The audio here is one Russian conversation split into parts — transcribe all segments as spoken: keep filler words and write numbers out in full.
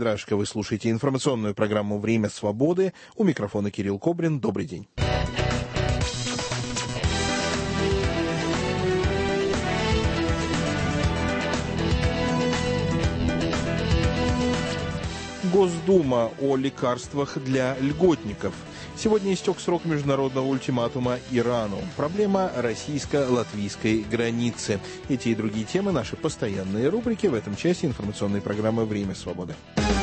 Федорашка. Вы слушаете информационную программу «Время свободы». У микрофона Кирилл Кобрин. Добрый день. Госдума о лекарствах для льготников. Сегодня истек срок международного ультиматума Ирану. Проблема российско-латвийской границы. Эти и другие темы — наши постоянные рубрики в этом часе информационной программы «Время свободы».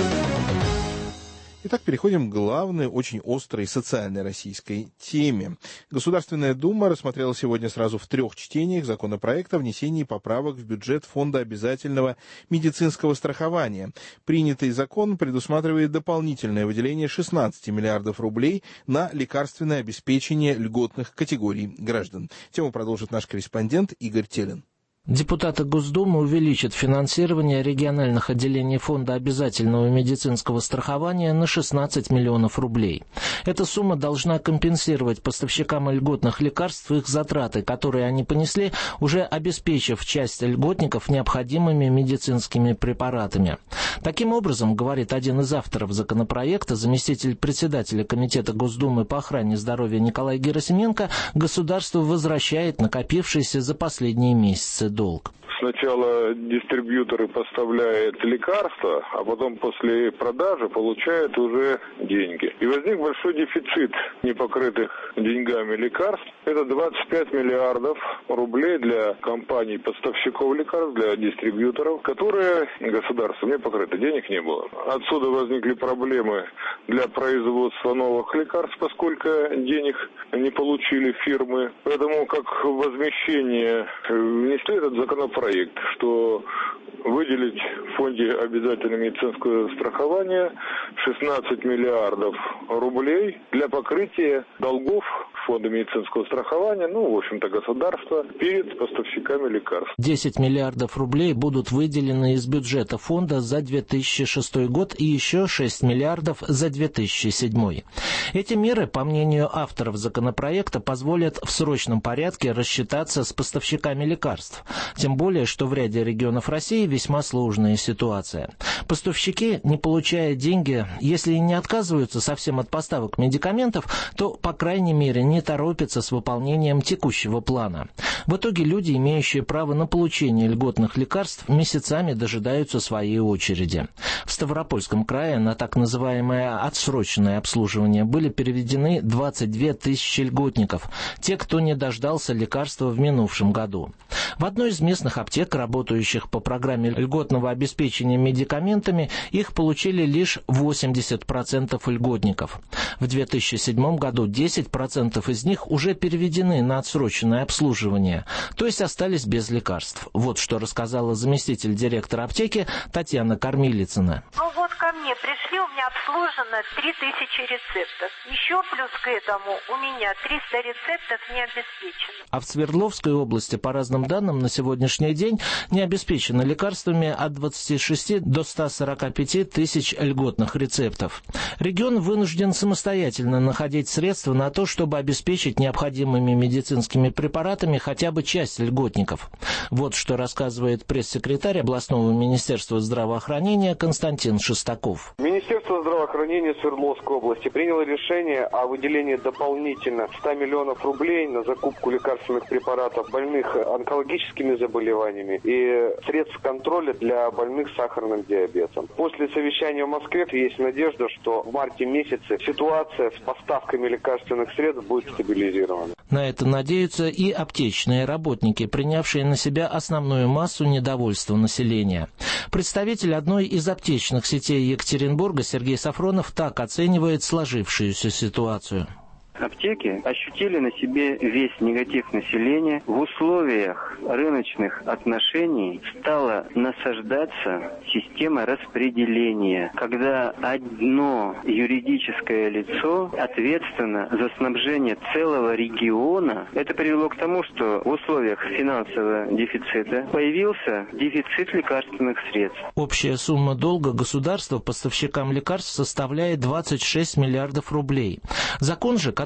Итак, переходим к главной, очень острой социальной российской теме. Государственная Дума рассмотрела сегодня сразу в трех чтениях законопроект о внесении поправок в бюджет Фонда обязательного медицинского страхования. Принятый закон предусматривает дополнительное выделение шестнадцати миллиардов рублей на лекарственное обеспечение льготных категорий граждан. Тему продолжит наш корреспондент Игорь Телин. Депутаты Госдумы увеличат финансирование региональных отделений Фонда обязательного медицинского страхования на шестнадцать миллионов рублей. Эта сумма должна компенсировать поставщикам льготных лекарств их затраты, которые они понесли, уже обеспечив часть льготников необходимыми медицинскими препаратами. Таким образом, говорит один из авторов законопроекта, заместитель председателя Комитета Госдумы по охране здоровья Николай Герасименко, государство возвращает накопившийся за последние месяцы долг. Сначала дистрибьюторы поставляют лекарства, а потом после продажи получают уже деньги. И возник большой дефицит непокрытых деньгами лекарств. Это двадцать пять миллиардов рублей для компаний-поставщиков лекарств, для дистрибьюторов, которые государством не покрыты. Денег не было. Отсюда возникли проблемы для производства новых лекарств, поскольку денег не получили фирмы. Поэтому как возмещение внесли этот законопроект, что выделить в фонде обязательного медицинского страхования шестнадцать миллиардов рублей для покрытия долгов фонда медицинского страхования, ну, в общем-то, государства перед поставщиками лекарств. десять миллиардов рублей будут выделены из бюджета фонда за две тысячи шестой год и еще шесть миллиардов за две тысячи седьмой. Эти меры, по мнению авторов законопроекта, позволят в срочном порядке рассчитаться с поставщиками лекарств. Тем более, что в ряде регионов России весьма сложная ситуация. Поставщики, не получая деньги, если и не отказываются совсем от поставок медикаментов, то, по крайней мере, не торопятся с выполнением текущего плана. В итоге люди, имеющие право на получение льготных лекарств, месяцами дожидаются своей очереди. В Ставропольском крае на так называемое отсроченное обслуживание были переведены двадцать две тысячи льготников, те, кто не дождался лекарства в минувшем году. В одной из местных аптек, работающих по программе льготного обеспечения медикаментами, их получили лишь восемьдесят процентов льготников. В две тысячи седьмом году десять процентов из них уже переведены на отсроченное обслуживание, то есть остались без лекарств. Вот что рассказала заместитель директора аптеки Татьяна Кормилицына. Ну вот ко мне пришли, у меня обслужено три тысячи рецептов. Еще плюс к этому у меня триста рецептов не обеспечено. А в Свердловской области, по разным данным, на сегодняшний день не обеспечено лекарствами от двадцати шести до ста сорока пяти тысяч льготных рецептов. Регион вынужден самостоятельно находить средства на то, чтобы обеспечить необходимыми медицинскими препаратами хотя бы часть льготников. Вот что рассказывает пресс-секретарь областного министерства здравоохранения Константин Шестаков. Министерство здравоохранения Свердловской области приняло решение о выделении дополнительно ста миллионов рублей на закупку лекарственных препаратов больных онкологическими заболеваниями и средств контроля для больных с сахарным диабетом. После совещания в Москве есть надежда, что в марте месяце ситуация с поставками лекарственных средств будет стабилизирована. На это надеются и аптечные работники, принявшие на себя основную массу недовольства населения. Представитель одной из аптечных сетей Екатеринбурга Сергей Сафронов так оценивает сложившуюся ситуацию. Аптеки ощутили на себе весь негатив населения. В условиях рыночных отношений стала насаждаться система распределения, когда одно юридическое лицо ответственно за снабжение целого региона. Это привело к тому, что в условиях финансового дефицита появился дефицит лекарственных средств. Общая сумма долга государства поставщикам лекарств составляет двадцать шесть миллиардов рублей. Закон же, который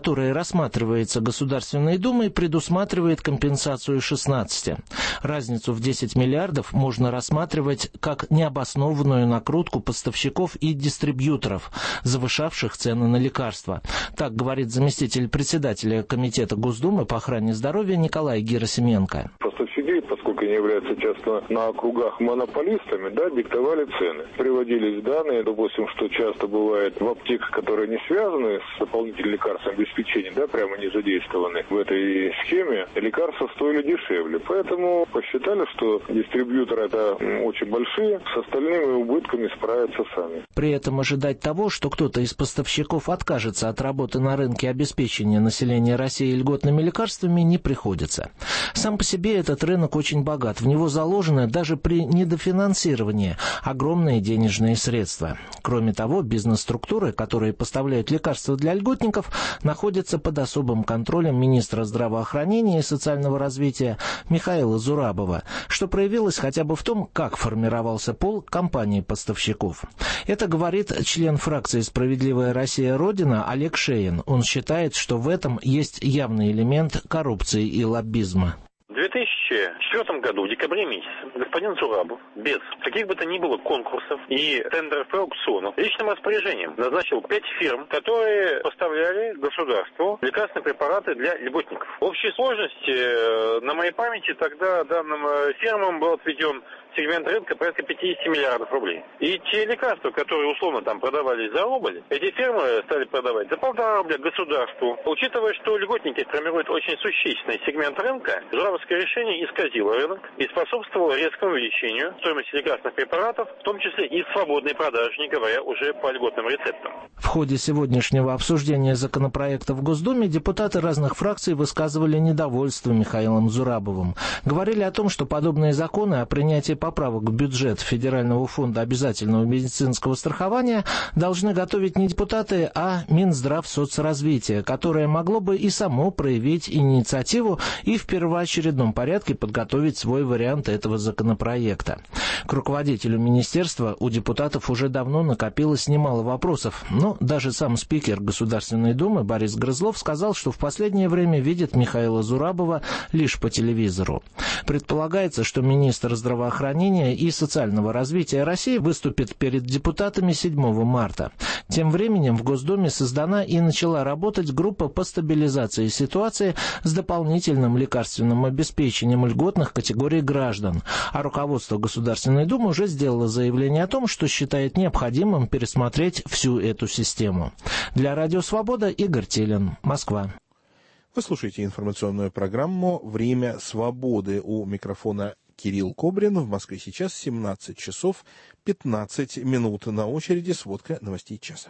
который рассматривается Государственной Думой, предусматривает компенсацию шестнадцати. Разницу в десять миллиардов можно рассматривать как необоснованную накрутку поставщиков и дистрибьюторов, завышавших цены на лекарства. Так говорит заместитель председателя Комитета Госдумы по охране здоровья Николай Герасименко. Поставщики, поскольку они являются часто на округах монополистами, да, диктовали цены. Приводились данные, допустим, что часто бывает в аптеках, которые не связаны с дополнительным лекарственным обеспечением, да, прямо не задействованы в этой схеме, лекарства стоили дешевле. Поэтому посчитали, что дистрибьюторы это очень большие, с остальными убытками справятся сами. При этом ожидать того, что кто-то из поставщиков откажется от работы на рынке обеспечения населения России льготными лекарствами, не приходится. Сам по себе этот рынок очень богат. В него заложены даже при недофинансировании огромные денежные средства. Кроме того, бизнес-структуры, которые поставляют лекарства для льготников, находятся под особым контролем министра здравоохранения и социального развития Михаила Зурабова, что проявилось хотя бы в том, как формировался пул компаний-поставщиков. Это говорит член фракции «Справедливая Россия. Родина» Олег Шеин. Он считает, что в этом есть явный элемент коррупции и лоббизма. В две тысячи четвёртом году, в декабре месяце, господин Зурабов без каких бы то ни было конкурсов и тендеров и аукционов личным распоряжением назначил пять фирм, которые поставляли государству лекарственные препараты для льготников. В общей сложности, на моей памяти, тогда данным фирмам был отведен сегмент рынка порядка пятьдесят миллиардов рублей. И те лекарства, которые условно там продавались за рубль, эти фирмы стали продавать за полтора рубля государству. Учитывая, что льготники формируют очень существенный сегмент рынка, Зурабовское решение исказило рынок и способствовало резкому увеличению стоимости лекарственных препаратов, в том числе и свободной продажи, не говоря уже по льготным рецептам. В ходе сегодняшнего обсуждения законопроекта в Госдуме депутаты разных фракций высказывали недовольство Михаилом Зурабовым. Говорили о том, что подобные законы о принятии поправок в бюджет Федерального фонда обязательного медицинского страхования должны готовить не депутаты, а Минздравсоцразвитие, которое могло бы и само проявить инициативу и в первоочередном порядке подготовить свой вариант этого законопроекта. К руководителю министерства у депутатов уже давно накопилось немало вопросов, но даже сам спикер Государственной Думы Борис Грызлов сказал, что в последнее время видит Михаила Зурабова лишь по телевизору. Предполагается, что министр здравоохранения и социального развития России выступит перед депутатами седьмого марта. Тем временем в Госдуме создана и начала работать группа по стабилизации ситуации с дополнительным лекарственным обеспечением льготных категорий граждан. А руководство Государственной Думы уже сделало заявление о том, что считает необходимым пересмотреть всю эту систему. Для Радио Свобода Игорь Телин, Москва. Вы слушаете информационную программу «Время свободы». У микрофона Кирилл Кобрин. В Москве сейчас семнадцать часов пятнадцать минут. На очереди сводка новостей часа.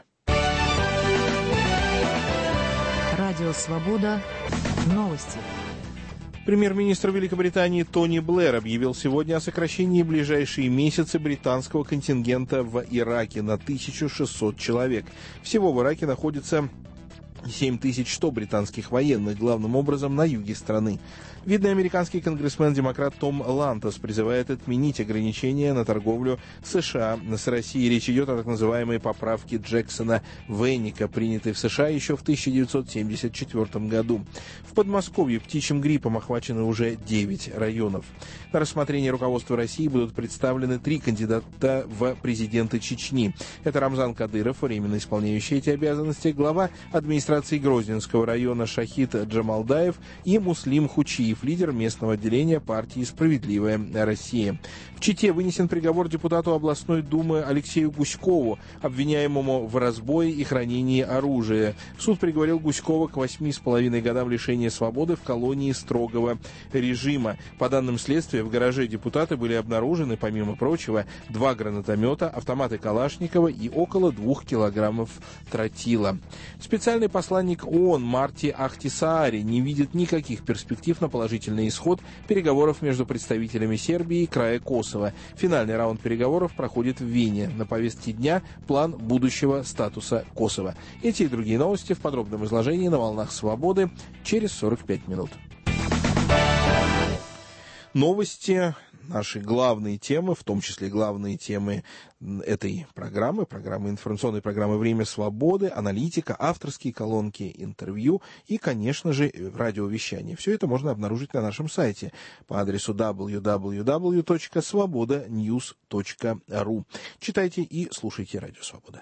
Радио «Свобода». Новости. Премьер-министр Великобритании Тони Блэр объявил сегодня о сокращении в ближайшие месяцы британского контингента в Ираке на тысячу шестьсот человек. Всего в Ираке находится семь тысяч сто британских военных, главным образом на юге страны. Видный американский конгрессмен-демократ Том Лантос призывает отменить ограничения на торговлю США с Россией. Речь идет о так называемой поправке Джексона-Венника, принятой в США еще в тысяча девятьсот семьдесят четвёртом году. В Подмосковье птичьим гриппом охвачены уже девять районов. На рассмотрение руководства России будут представлены три кандидата в президенты Чечни. Это Рамзан Кадыров, временно исполняющий эти обязанности, глава администрации Грозненского района Шахид Джамалдаев и Муслим Хучиев, лидер местного отделения партии «Справедливая Россия». В Чите вынесен приговор депутату областной думы Алексею Гуськову, обвиняемому в разбое и хранении оружия. Суд приговорил Гуськова к восьми с половиной годам лишения свободы в колонии строгого режима. По данным следствия, в гараже депутата были обнаружены, помимо прочего, два гранатомета, автоматы Калашникова и около двух килограммов тротила. Специальный посланник ООН Марти Ахтисаари не видит никаких перспектив на положительный исход переговоров между представителями Сербии и края Косово. Финальный раунд переговоров проходит в Вене. На повестке дня план будущего статуса Косово. Эти и другие новости в подробном изложении на волнах Свободы через сорок пять минут. Новости наши главные темы, в том числе главные темы этой программы, программы информационной программы «Время свободы», аналитика, авторские колонки, интервью и, конечно же, радиовещание. Все это можно обнаружить на нашем сайте по адресу дабл ю дабл ю дабл ю точка свобода ньюс точка ру. Читайте и слушайте Радио Свобода.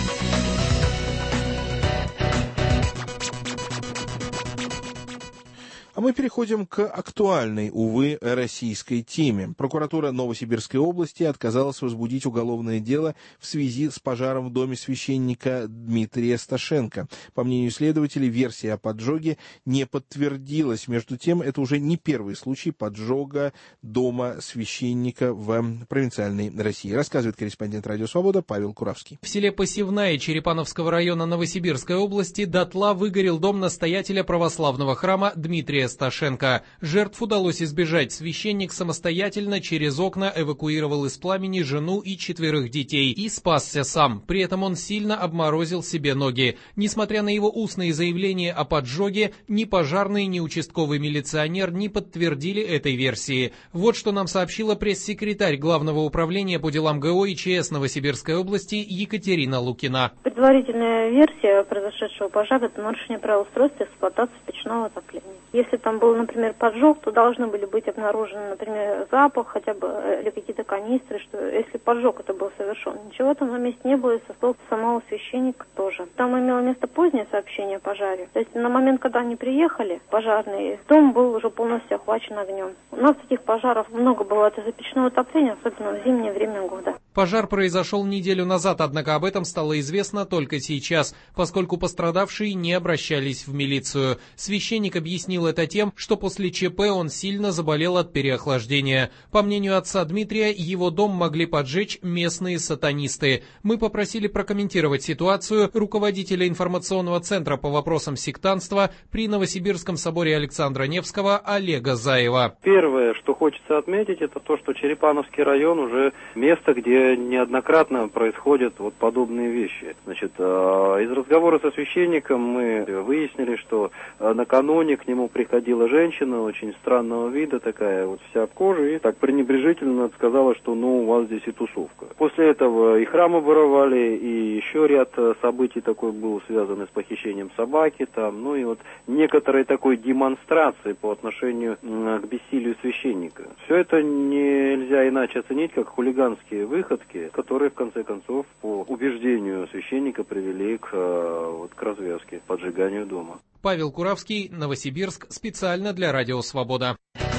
А мы переходим к актуальной, увы, российской теме. Прокуратура Новосибирской области отказалась возбудить уголовное дело в связи с пожаром в доме священника Дмитрия Сташенко. По мнению следователей, версия о поджоге не подтвердилась. Между тем, это уже не первый случай поджога дома священника в провинциальной России. Рассказывает корреспондент Радио Свобода Павел Куравский. В селе Посевная Черепановского района Новосибирской области дотла выгорел дом настоятеля православного храма Дмитрия Сташенко. Жертв удалось избежать. Священник самостоятельно через окна эвакуировал из пламени жену и четверых детей и спасся сам. При этом он сильно обморозил себе ноги. Несмотря на его устные заявления о поджоге, ни пожарный, ни участковый милиционер не подтвердили этой версии. Вот что нам сообщила пресс-секретарь Главного управления по делам ГО и ЧС Новосибирской области Екатерина Лукина. Предварительная версия произошедшего пожара – это нарушение правил устройства и эксплуатации печного отопления. Если там был, например, поджог, то должны были быть обнаружены, например, запах хотя бы или какие-то канистры, что если поджог это был совершен. Ничего там на месте не было, и со слов самого священника тоже. Там имело место позднее сообщение о пожаре. То есть на момент, когда они приехали, пожарные, дом был уже полностью охвачен огнем. У нас таких пожаров много бывает из-за печного отопления, особенно в зимнее время года. Пожар произошел неделю назад, однако об этом стало известно только сейчас, поскольку пострадавшие не обращались в милицию. Священник объяснил это тем, что после ЧП он сильно заболел от переохлаждения. По мнению отца Дмитрия, его дом могли поджечь местные сатанисты. Мы попросили прокомментировать ситуацию руководителя информационного центра по вопросам сектантства при Новосибирском соборе Александра Невского Олега Заева. Первое, что хочется отметить, это то, что Черепановский район уже место, где неоднократно происходят вот подобные вещи. Значит, из разговора со священником мы выяснили, что накануне к нему приходила женщина очень странного вида, такая вот вся в коже, и так пренебрежительно сказала, что ну у вас здесь и тусовка. После этого и храм оборовали, и еще ряд событий такой был связан с похищением собаки, там, ну и вот некоторой такой демонстрации по отношению к бессилию священника. Все это нельзя иначе оценить, как хулиганские выходки, которые в конце концов по убеждению священника привели к, вот, к развязке, поджиганию дома. Павел Куравский, Новосибирск, специально для Радио Свобода.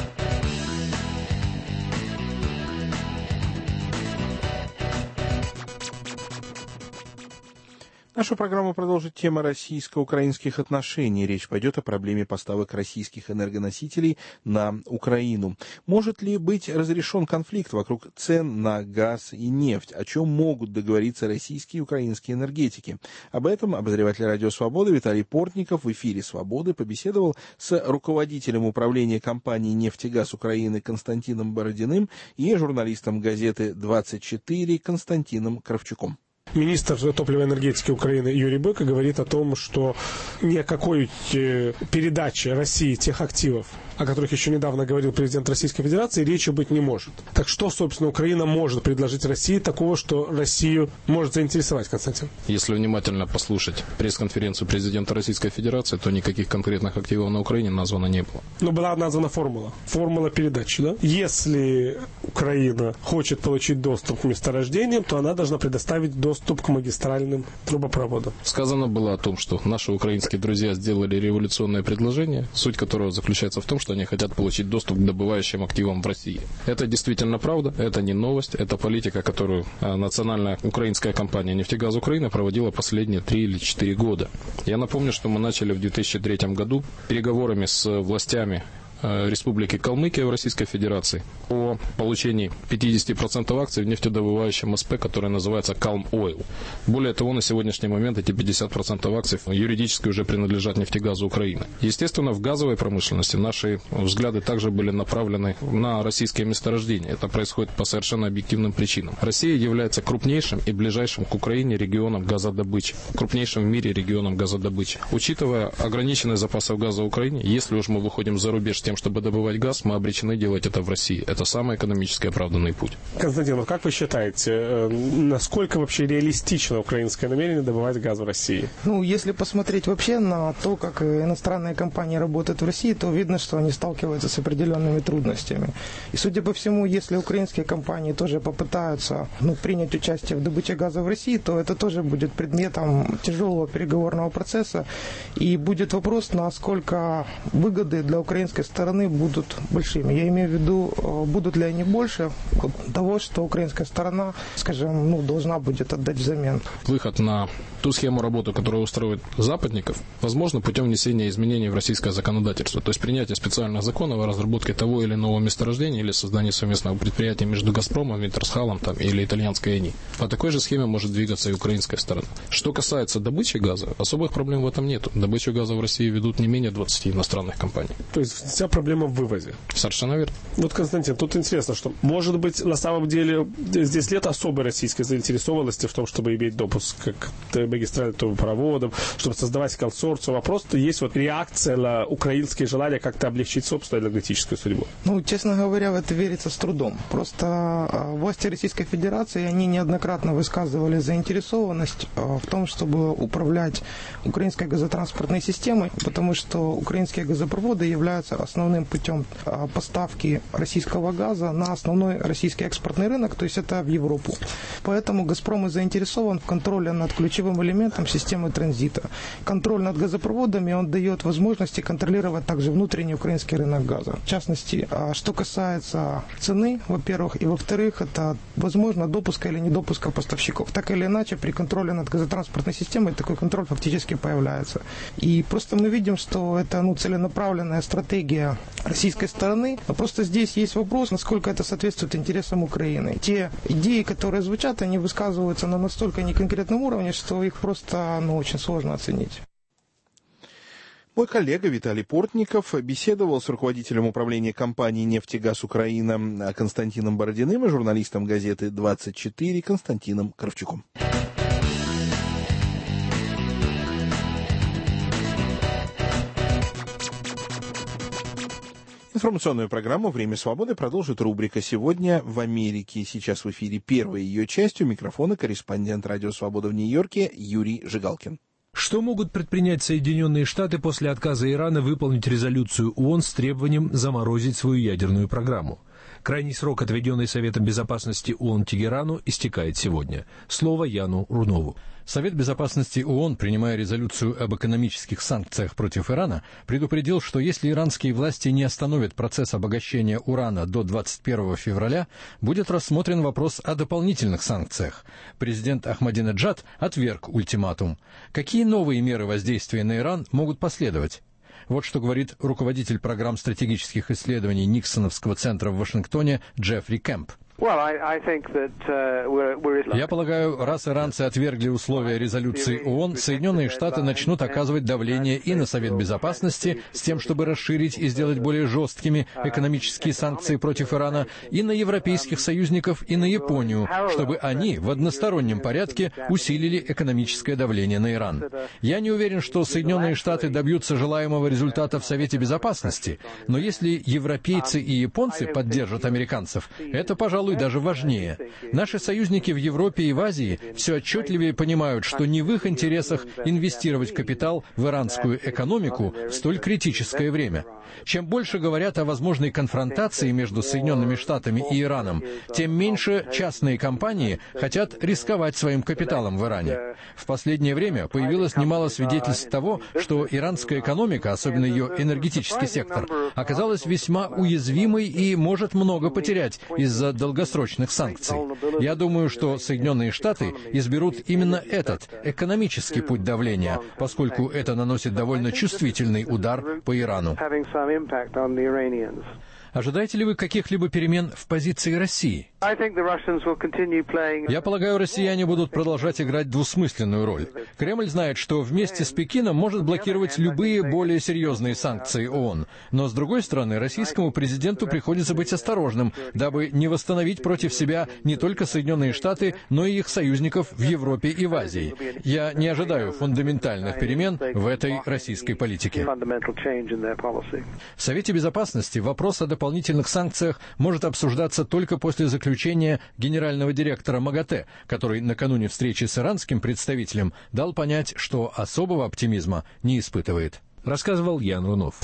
Нашу программу продолжит тема российско-украинских отношений. Речь пойдет о проблеме поставок российских энергоносителей на Украину. Может ли быть разрешен конфликт вокруг цен на газ и нефть? О чем могут договориться российские и украинские энергетики? Об этом обозреватель Радио Свободы Виталий Портников в эфире «Свободы» побеседовал с руководителем управления компании «Нефтегаз Украины» Константином Бородиным и журналистом газеты двадцать четыре Константином Кравчуком. Министр топливной энергетики Украины Юрий Бойко говорит о том, что ни о какой передаче России тех активов, о которых еще недавно говорил президент Российской Федерации, речи быть не может. Так что, собственно, Украина может предложить России такого, что Россию может заинтересовать, Константин? Если внимательно послушать пресс-конференцию президента Российской Федерации, то никаких конкретных активов на Украине названо не было. Но была названа формула. Формула передачи, да? Если Украина хочет получить доступ к месторождениям, то она должна предоставить доступ к магистральным трубопроводам. Сказано было о том, что наши украинские друзья сделали революционное предложение, суть которого заключается в том, что они хотят получить доступ к добывающим активам в России. Это действительно правда, это не новость, это политика, которую национальная украинская компания «Нефтегаз Украины» проводила последние три или четыре года. Я напомню, что мы начали в две тысячи третьем году переговорами с властями Республики Калмыкия в Российской Федерации о получении пятьдесят процентов акций в нефтедобывающем СП, который называется Calm Oil. Более того, на сегодняшний момент эти пятьдесят процентов акций юридически уже принадлежат нефтегазу Украины. Естественно, в газовой промышленности наши взгляды также были направлены на российские месторождения. Это происходит по совершенно объективным причинам. Россия является крупнейшим и ближайшим к Украине регионом газодобычи, крупнейшим в мире регионом газодобычи. Учитывая ограниченные запасы газа в Украине, если уж мы выходим за рубеж тем тем, чтобы добывать газ, мы обречены делать это в России. Это самый экономически оправданный путь. Константин, вот как вы считаете, насколько вообще реалистично украинское намерение добывать газ в России? Ну, если посмотреть вообще на то, как иностранные компании работают в России, то видно, что они сталкиваются с определенными трудностями. И, судя по всему, если украинские компании тоже попытаются ну, принять участие в добыче газа в России, то это тоже будет предметом тяжелого переговорного процесса. И будет вопрос, насколько выгоды для украинской стороны будут большими. Я имею в виду, будут ли они больше того, что украинская сторона, скажем, ну, должна будет отдать взамен. Выход на ту схему работы, которая устроит западников, возможно путем внесения изменений в российское законодательство. То есть принятие специальных законов о разработке того или иного месторождения или создании совместного предприятия между «Газпромом», «Винтерсхалом» там, или итальянской «Эни». По такой же схеме может двигаться и украинская сторона. Что касается добычи газа, особых проблем в этом нет. Добычу газа в России ведут не менее двадцати иностранных компаний. То есть вся проблема в вывозе? Совершенно верно. Вот, Константин, тут интересно, что, может быть, на самом деле здесь нет особой российской заинтересованности в том, чтобы иметь допуск к магистральным трубопроводам, чтобы создавать консорциум, а просто есть вот реакция на украинские желания как-то облегчить собственную энергетическую судьбу. Ну, честно говоря, в это верится с трудом. Просто власти Российской Федерации, они неоднократно высказывали заинтересованность в том, чтобы управлять украинской газотранспортной системой, потому что украинские газопроводы являются основным путем поставки российского газа на основной российский экспортный рынок, то есть это в Европу. Поэтому «Газпром» и заинтересован в контроле над ключевым элементом системы транзита. Контроль над газопроводами, он дает возможности контролировать также внутренний украинский рынок газа. В частности, что касается цены, во-первых, и во-вторых, это возможно допуска или недопуска поставщиков. Так или иначе, при контроле над газотранспортной системой такой контроль фактически появляется. И просто мы видим, что это ну, целенаправленная стратегия российской стороны. Но просто здесь есть вопрос, насколько это соответствует интересам Украины. Те идеи, которые звучат, они высказываются на настолько неконкретном уровне, что их просто ну, очень сложно оценить. Мой коллега Виталий Портников беседовал с руководителем управления компании «Нефтегаз Украина» Константином Бородиным и журналистом газеты двадцать четыре Константином Кравчуком. Информационную программу «Время свободы» продолжит рубрика «Сегодня в Америке». Сейчас в эфире первая ее часть. У микрофона корреспондент «Радио Свобода» в Нью-Йорке Юрий Жигалкин. Что могут предпринять Соединенные Штаты после отказа Ирана выполнить резолюцию ООН с требованием заморозить свою ядерную программу? Крайний срок, отведенный Советом Безопасности ООН Тегерану, истекает сегодня. Слово Яну Рунову. Совет Безопасности ООН, принимая резолюцию об экономических санкциях против Ирана, предупредил, что если иранские власти не остановят процесс обогащения урана до двадцать первого февраля, будет рассмотрен вопрос о дополнительных санкциях. Президент Ахмадинеджад отверг ультиматум. Какие новые меры воздействия на Иран могут последовать? Вот что говорит руководитель программ стратегических исследований Никсоновского центра в Вашингтоне Джеффри Кэмп. Я полагаю, раз иранцы отвергли условия резолюции ООН, Соединенные Штаты начнут оказывать давление и на Совет Безопасности с тем, чтобы расширить и сделать более жесткими экономические санкции против Ирана, и на европейских союзников, и на Японию, чтобы они в одностороннем порядке усилили экономическое давление на Иран. Я не уверен, что Соединенные Штаты добьются желаемого результата в Совете Безопасности, но если европейцы и японцы поддержат американцев, это, пожалуй, даже важнее. Наши союзники в Европе и в Азии все отчетливее понимают, что не в их интересах инвестировать капитал в иранскую экономику в столь критическое время. Чем больше говорят о возможной конфронтации между Соединенными Штатами и Ираном, тем меньше частные компании хотят рисковать своим капиталом в Иране. В последнее время появилось немало свидетельств того, что иранская экономика, особенно ее энергетический сектор, оказалась весьма уязвимой и может много потерять из-за долгосрочных санкций. Я думаю, что Соединенные Штаты изберут именно этот экономический путь давления, поскольку это наносит довольно чувствительный удар по Ирану. Ожидаете ли вы каких-либо перемен в позиции России? Я полагаю, россияне будут продолжать играть двусмысленную роль. Кремль знает, что вместе с Пекином может блокировать любые более серьезные санкции ООН. Но, с другой стороны, российскому президенту приходится быть осторожным, дабы не восстановить против себя не только Соединенные Штаты, но и их союзников в Европе и в Азии. Я не ожидаю фундаментальных перемен в этой российской политике. В Совете Безопасности вопрос о дополнительных санкциях может обсуждаться только после заключения генерального директора МАГАТЭ, который накануне встречи с иранским представителем дал понять, что особого оптимизма не испытывает. Рассказывал Ян Рунов.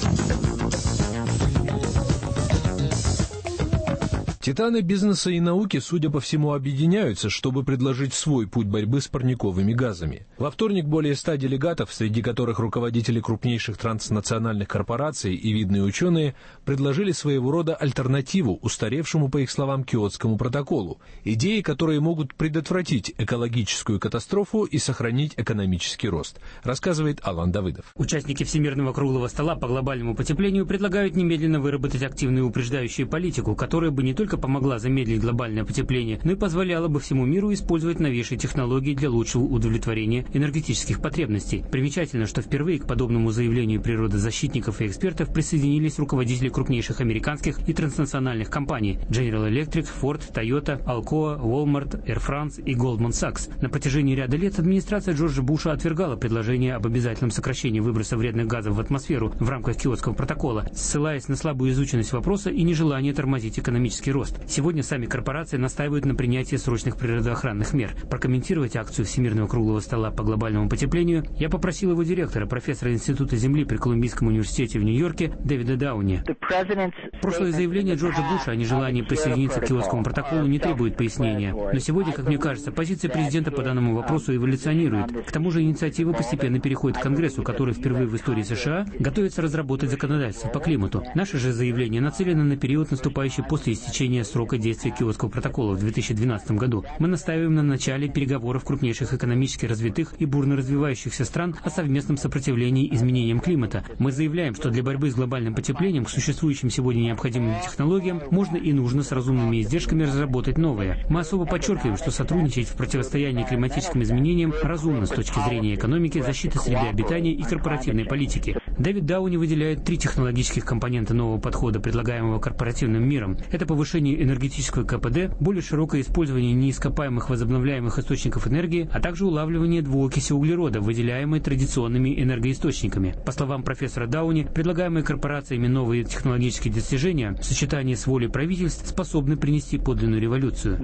Титаны бизнеса и науки, судя по всему, объединяются, чтобы предложить свой путь борьбы с парниковыми газами. Во вторник более ста делегатов, среди которых руководители крупнейших транснациональных корпораций и видные ученые, предложили своего рода альтернативу устаревшему, по их словам, Киотскому протоколу. Идеи, которые могут предотвратить экологическую катастрофу и сохранить экономический рост, рассказывает Алан Давыдов. Участники Всемирного круглого стола по глобальному потеплению предлагают немедленно выработать активную упреждающую политику, которая бы не только помогла замедлить глобальное потепление, но и позволяла бы всему миру использовать новейшие технологии для лучшего удовлетворения энергетических потребностей. Примечательно, что впервые к подобному заявлению природозащитников и экспертов присоединились руководители крупнейших американских и транснациональных компаний General Electric, Ford, Toyota, Alcoa, Walmart, Air France и Goldman Sachs. На протяжении ряда лет администрация Джорджа Буша отвергала предложение об обязательном сокращении выброса вредных газов в атмосферу в рамках Киотского протокола, ссылаясь на слабую изученность вопроса и нежелание тормозить экономический рост. Сегодня сами корпорации настаивают на принятии срочных природоохранных мер. Прокомментировать акцию Всемирного круглого стола по глобальному потеплению я попросил его директора, профессора Института Земли при Колумбийском университете в Нью-Йорке Дэвида Дауни. Прошлое заявление Джорджа Буша о нежелании присоединиться к Киотскому протоколу не требует пояснения. Но сегодня, как мне кажется, позиция президента по данному вопросу эволюционирует. К тому же инициатива постепенно переходит к Конгрессу, который впервые в истории США готовится разработать законодательство по климату. Наше же заявление нацелено на период, наступающий после истечения срока действия Киотского протокола в две тысячи двенадцатом году. Мы настаиваем на начале переговоров крупнейших экономически развитых и бурно развивающихся стран о совместном сопротивлении изменениям климата. Мы заявляем, что для борьбы с глобальным потеплением к существующим сегодня необходимым технологиям можно и нужно с разумными издержками разработать новые. Мы особо подчеркиваем, что сотрудничать в противостоянии климатическим изменениям разумно с точки зрения экономики, защиты среды обитания и корпоративной политики. Дэвид Дауни выделяет три технологических компонента нового подхода, предлагаемого корпоративным миром. Это повышение энергетического КПД, более широкое использование неископаемых возобновляемых источников энергии, а также улавливание двуокиси углерода, выделяемой традиционными энергоисточниками. По словам профессора Дауни, предлагаемые корпорациями новые технологические достижения в сочетании с волей правительств способны принести подлинную революцию.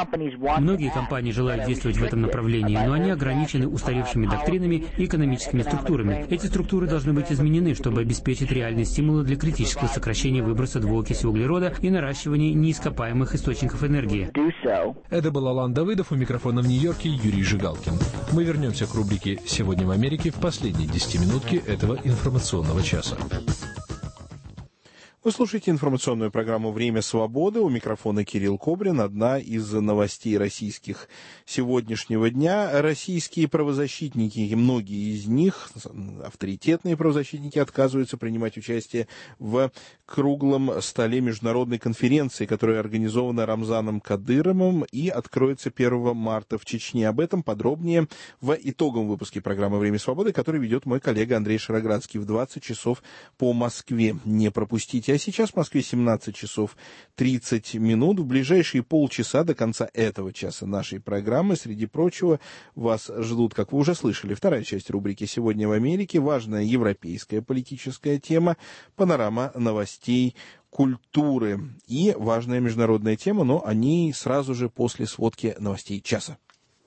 Многие компании желают действовать в этом направлении, но они ограничены устаревшими доктринами и экономическими структурами. Эти структуры должны быть изменены, чтобы обеспечить реальные стимулы для критического сокращения выброса двуокиси углерода и наращивания неископаемых источников энергии. Это был Алан Давыдов, у микрофона в Нью-Йорке Юрий Жигалкин. Мы вернемся к рубрике «Сегодня в Америке» в последней десятиминутке этого информационного часа. Вы слушаете информационную программу «Время свободы». У микрофона Кирилл Кобрин. Одна из новостей российских сегодняшнего дня. Российские правозащитники, и многие из них, авторитетные правозащитники, отказываются принимать участие в круглом столе международной конференции, которая организована Рамзаном Кадыровым и откроется первого марта в Чечне. Об этом подробнее в итоговом выпуске программы «Время свободы», который ведет мой коллега Андрей Шароградский в двадцать часов по Москве. Не пропустите. А сейчас в Москве семнадцать часов тридцать минут. В ближайшие полчаса до конца этого часа нашей программы, среди прочего, вас ждут, как вы уже слышали, вторая часть рубрики «Сегодня в Америке», важная европейская политическая тема, панорама новостей культуры и важная международная тема, но о ней сразу же после сводки новостей часа.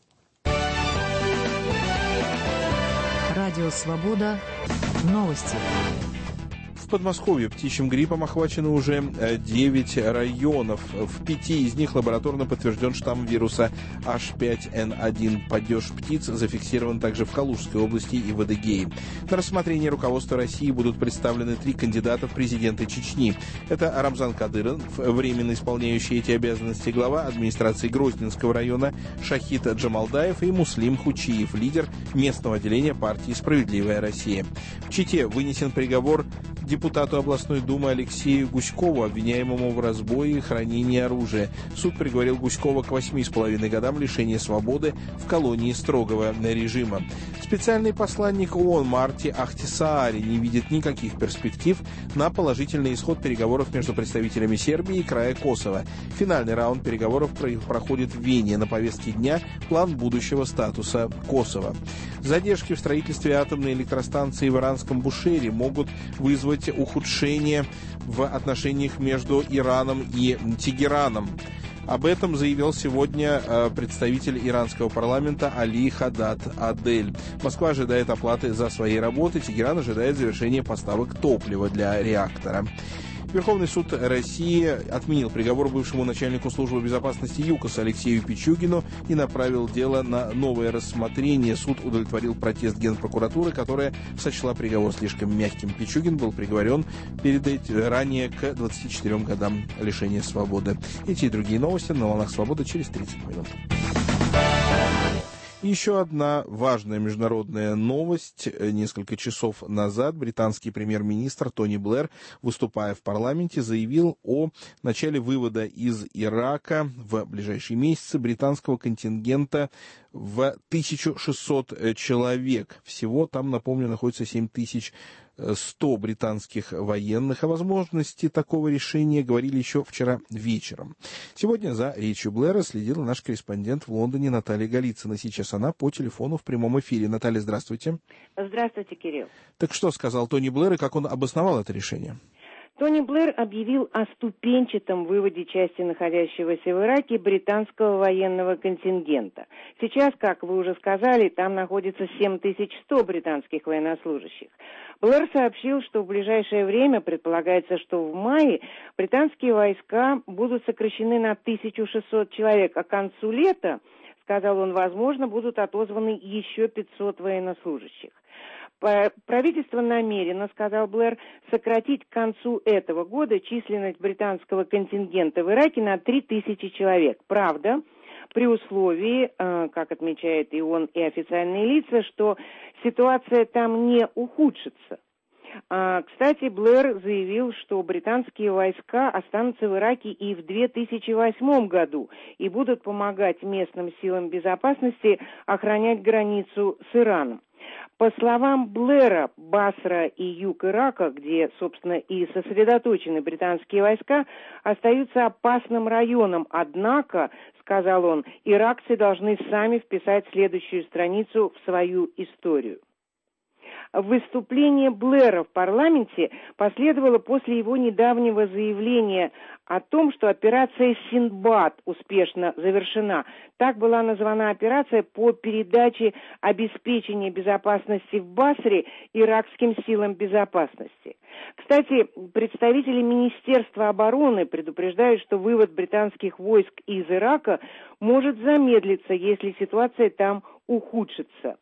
Радио «Свобода». Новости. В Подмосковье птичьим гриппом охвачено уже девять районов. В пяти из них лабораторно подтвержден штамм вируса эйч пять эн один. Падеж птиц зафиксирован также в Калужской области и в Адыгее. На рассмотрение руководства России будут представлены три кандидата в президенты Чечни. Это Рамзан Кадыров, временно исполняющий эти обязанности глава администрации Грозненского района, Шахид Джамалдаев и Муслим Хучиев, лидер местного отделения партии «Справедливая Россия». В Чите вынесен приговор депутату областной думы Алексею Гуськову, обвиняемому в разбое и хранении оружия. Суд приговорил Гуськова к восьми с половиной годам лишения свободы в колонии строгого режима. Специальный посланник ООН Марти Ахтисаари не видит никаких перспектив на положительный исход переговоров между представителями Сербии и края Косово. Финальный раунд переговоров проходит в Вене. На повестке дня план будущего статуса Косово. Задержки в строительстве атомной электростанции в иранском Бушере могут вызвать ухудшение в отношениях между Ираном и Тегераном. Об этом заявил сегодня представитель иранского парламента Али Хадад Адель. Москва ожидает оплаты за свои работы, Тегеран ожидает завершения поставок топлива для реактора. Верховный суд России отменил приговор бывшему начальнику службы безопасности ЮКОС Алексею Пичугину и направил дело на новое рассмотрение. Суд удовлетворил протест Генпрокуратуры, которая сочла приговор слишком мягким. Пичугин был приговорен перед этим, ранее к двадцати четырем годам лишения свободы. Эти и другие новости на «Волнах Свободы» через тридцать минут. Еще одна важная международная новость. Несколько часов назад британский премьер-министр Тони Блэр, выступая в парламенте, заявил о начале вывода из Ирака в ближайшие месяцы британского контингента в тысячу шестьсот человек. Всего там, напомню, находится семь тысяч сто британских военных. О возможности такого решения говорили еще вчера вечером. Сегодня за речью Блэра следил наш корреспондент в Лондоне Наталья Голицына. Сейчас она по телефону в прямом эфире. Наталья, здравствуйте. Здравствуйте, Кирилл. Так что сказал Тони Блэр и как он обосновал это решение? Тони Блэр объявил о ступенчатом выводе части находящегося в Ираке британского военного контингента. Сейчас, как вы уже сказали, там находится семь тысяч сто британских военнослужащих. Блэр сообщил, что в ближайшее время предполагается, что в мае британские войска будут сокращены на тысячу шестьсот человек, а к концу лета, сказал он, возможно, будут отозваны еще пятьсот военнослужащих. Правительство намерено, сказал Блэр, сократить к концу этого года численность британского контингента в Ираке на три тысячи человек. Правда, при условии, как отмечает и он, и официальные лица, что ситуация там не ухудшится. Кстати, Блэр заявил, что британские войска останутся в Ираке и в две тысячи восьмом году и будут помогать местным силам безопасности охранять границу с Ираном. По словам Блэра, Басра и юг Ирака, где, собственно, и сосредоточены британские войска, остаются опасным районом. Однако, сказал он, иракцы должны сами вписать следующую страницу в свою историю. Выступление Блэра в парламенте последовало после его недавнего заявления о том, что операция «Синдбад» успешно завершена. Так была названа операция по передаче обеспечения безопасности в Басре иракским силам безопасности. Кстати, представители Министерства обороны предупреждают, что вывод британских войск из Ирака может замедлиться, если ситуация там ухудшится.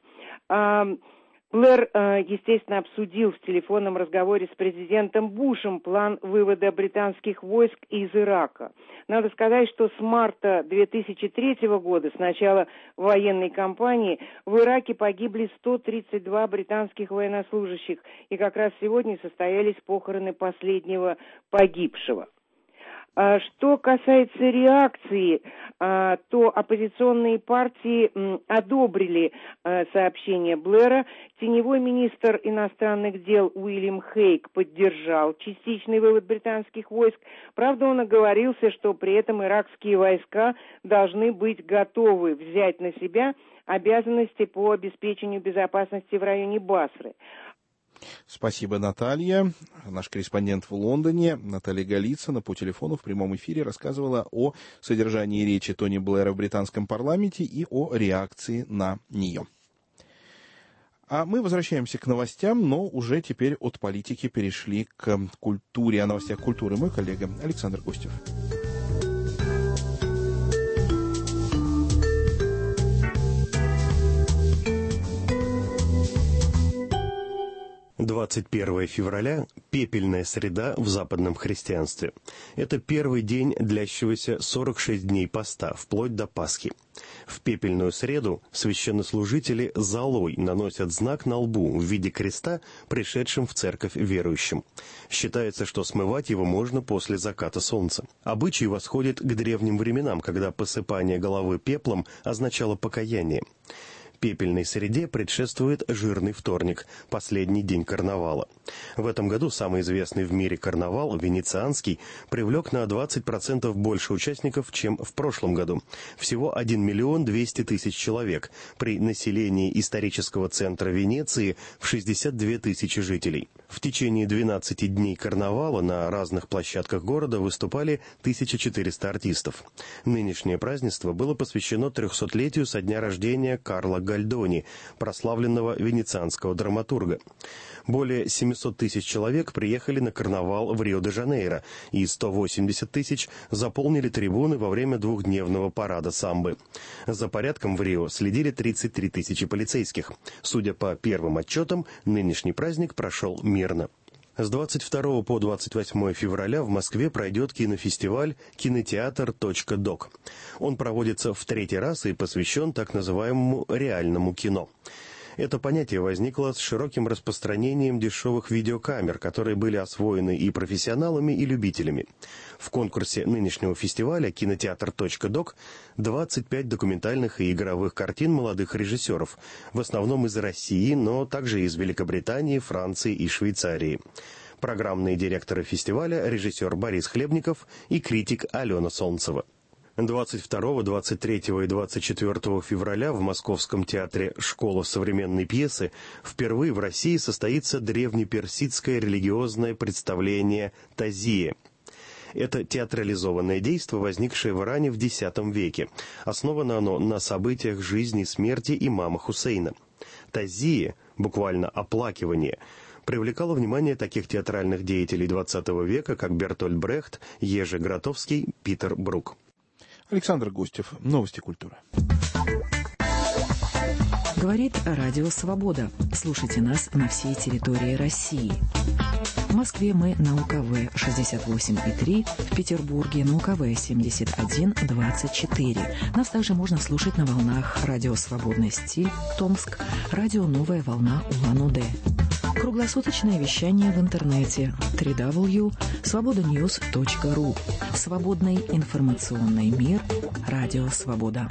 Блэр, естественно, обсудил в телефонном разговоре с президентом Бушем план вывода британских войск из Ирака. Надо сказать, что с марта две тысячи третьего года, с начала военной кампании, в Ираке погибли сто тридцать два британских военнослужащих, и как раз сегодня состоялись похороны последнего погибшего. Что касается реакции, то оппозиционные партии одобрили сообщение Блэра. Теневой министр иностранных дел Уильям Хейг поддержал частичный вывод британских войск. Правда, он оговорился, что при этом иракские войска должны быть готовы взять на себя обязанности по обеспечению безопасности в районе Басры. Спасибо, Наталья. Наш корреспондент в Лондоне Наталья Голицына по телефону в прямом эфире рассказывала о содержании речи Тони Блэра в британском парламенте и о реакции на нее. А мы возвращаемся к новостям, но уже теперь от политики перешли к культуре. О новостях культуры мой коллега Александр Гостев. двадцать первое февраля – пепельная среда в западном христианстве. Это первый день длящегося сорок шесть дней поста, вплоть до Пасхи. В пепельную среду священнослужители золой наносят знак на лбу в виде креста пришедшим в церковь верующим. Считается, что смывать его можно после заката солнца. Обычай восходит к древним временам, когда посыпание головы пеплом означало покаяние. Пепельной среде предшествует жирный вторник, последний день карнавала. В этом году самый известный в мире карнавал, венецианский, привлек на двадцать процентов больше участников, чем в прошлом году. Всего один миллион двести тысяч человек, при населении исторического центра Венеции в шестьдесят две тысячи жителей. В течение двенадцати дней карнавала на разных площадках города выступали тысяча четыреста артистов. Нынешнее празднество было посвящено трехсотлетию со дня рождения Карла Гальдони, прославленного венецианского драматурга. Более семьсот тысяч человек приехали на карнавал в Рио-де-Жанейро, и сто восемьдесят тысяч заполнили трибуны во время двухдневного парада самбы. За порядком в Рио следили тридцать три тысячи полицейских. Судя по первым отчетам, нынешний праздник прошел мирно. С двадцать второго по двадцать восьмое февраля в Москве пройдет кинофестиваль «Кинотеатр.док». Он проводится в третий раз и посвящен так называемому реальному кино. Это понятие возникло с широким распространением дешевых видеокамер, которые были освоены и профессионалами, и любителями. В конкурсе нынешнего фестиваля «Кинотеатр.док» двадцать пять документальных и игровых картин молодых режиссеров, в основном из России, но также из Великобритании, Франции и Швейцарии. Программные директоры фестиваля – режиссер Борис Хлебников и критик Алена Солнцева. двадцать второго, двадцать третьего и двадцать четвёртого февраля в Московском театре «Школа современной пьесы» впервые в России состоится древнеперсидское религиозное представление «Тазия». Это театрализованное действо, возникшее в Иране в десятом веке. Основано оно на событиях жизни и смерти имама Хусейна. «Тазия», буквально «оплакивание», привлекало внимание таких театральных деятелей двадцатого века, как Бертольд Брехт, Ежи Гротовский, Питер Брук. Александр Гостев. Новости культуры. Говорит Радио Свобода. Слушайте нас на всей территории России. В Москве мы на У Ка Вэ шестьдесят восемь и три, в Петербурге на У Ка Вэ семьдесят один двадцать четыре. Нас также можно слушать на волнах Радио Свободный стиль, Томск, Радио Новая волна Улан-Удэ. Круглосуточное вещание в интернете дабл ю дабл ю дабл ю точка свобода ньюс точка ру. Свободный информационный мир. Радио Свобода.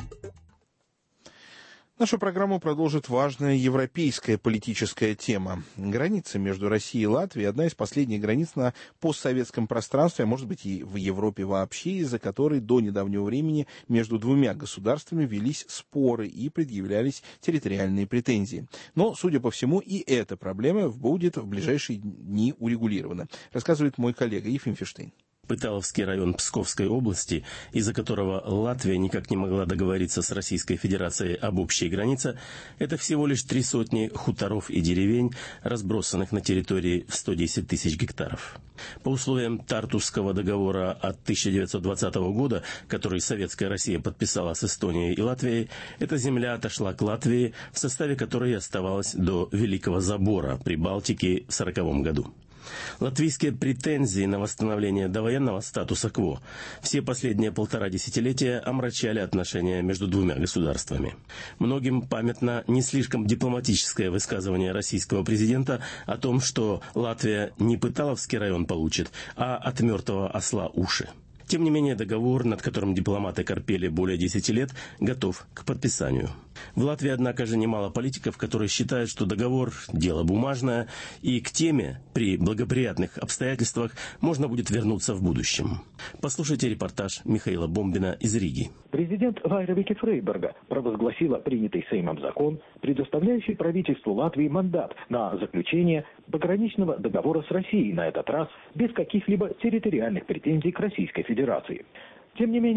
Нашу программу продолжит важная европейская политическая тема. Граница между Россией и Латвией – одна из последних границ на постсоветском пространстве, а может быть и в Европе вообще, из-за которой до недавнего времени между двумя государствами велись споры и предъявлялись территориальные претензии. Но, судя по всему, и эта проблема будет в ближайшие дни урегулирована, рассказывает мой коллега Ефим Ферштейн. Пыталовский район Псковской области, из-за которого Латвия никак не могла договориться с Российской Федерацией об общей границе, это всего лишь три сотни хуторов и деревень, разбросанных на территории в сто десять тысяч гектаров. По условиям Тартусского договора от тысяча девятьсот двадцатого года, который Советская Россия подписала с Эстонией и Латвией, эта земля отошла к Латвии, в составе которой и оставалась до Великого Забора при Балтике в сороковом году. Латвийские претензии на восстановление довоенного статуса кво все последние полтора десятилетия омрачали отношения между двумя государствами. Многим памятно не слишком дипломатическое высказывание российского президента о том, что Латвия не Пыталовский район получит, а от мертвого осла уши. Тем не менее, договор, над которым дипломаты корпели более десяти лет, готов к подписанию. В Латвии, однако же, немало политиков, которые считают, что договор – дело бумажное, и к теме при благоприятных обстоятельствах можно будет вернуться в будущем. Послушайте репортаж Михаила Бомбина из Риги. Президент Вайра Вики Фрейберга провозгласила принятый Сеймом закон, предоставляющий правительству Латвии мандат на заключение пограничного договора с Россией, на этот раз без каких-либо территориальных претензий к Российской Федерации. Тем не менее,